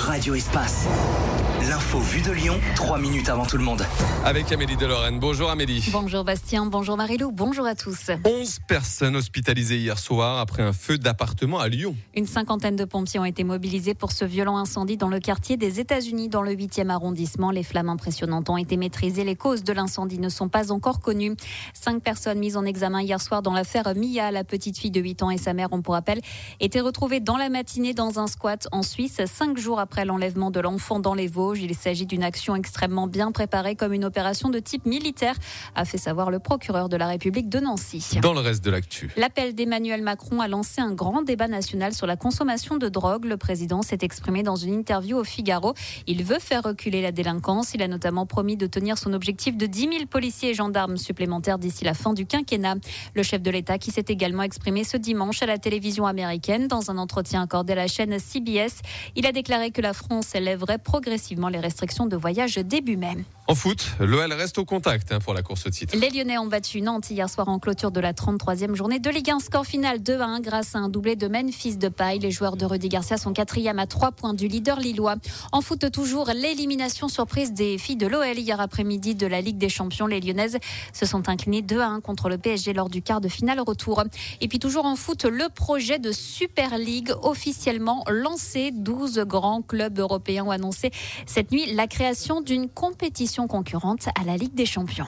Radio Espace. L'info vue de Lyon, 3 minutes avant tout le monde. Avec Amélie de Lorraine. Bonjour Amélie. Bonjour Bastien, bonjour Marilou, bonjour à tous. 11 personnes hospitalisées hier soir après un feu d'appartement à Lyon. Une cinquantaine de pompiers ont été mobilisés pour ce violent incendie dans le quartier des États-Unis, dans le 8e arrondissement. Les flammes impressionnantes ont été maîtrisées. Les causes de l'incendie ne sont pas encore connues. 5 personnes mises en examen hier soir dans l'affaire Mia. La petite fille de 8 ans et sa mère ont pour rappel été retrouvées dans la matinée dans un squat en Suisse, 5 jours après l'enlèvement de l'enfant dans les Vosges. Il s'agit d'une action extrêmement bien préparée comme une opération de type militaire, a fait savoir le procureur de la République de Nancy. Dans le reste de l'actu. L'appel d'Emmanuel Macron a lancé un grand débat national sur la consommation de drogue. Le président s'est exprimé dans une interview au Figaro. Il veut faire reculer la délinquance. Il a notamment promis de tenir son objectif de 10 000 policiers et gendarmes supplémentaires d'ici la fin du quinquennat. Le chef de l'État qui s'est également exprimé ce dimanche à la télévision américaine dans un entretien accordé à la chaîne CBS. Il a déclaré que la France élèverait progressivement les restrictions de voyage début mai. En foot, l'OL reste au contact pour la course au titre. Les Lyonnais ont battu Nantes hier soir en clôture de la 33e journée de Ligue 1. Score final 2-1 grâce à un doublé de Memphis Depay. Les joueurs de Rudy Garcia sont 4e à 3 points du leader lillois. En foot toujours, l'élimination surprise des filles de l'OL hier après-midi de la Ligue des Champions. Les Lyonnaises se sont inclinées 2-1 contre le PSG lors du quart de finale retour. Et puis toujours en foot, le projet de Super League officiellement lancé. 12 grands clubs européens ont annoncé cette nuit la création d'une compétition concurrente à la Ligue des Champions.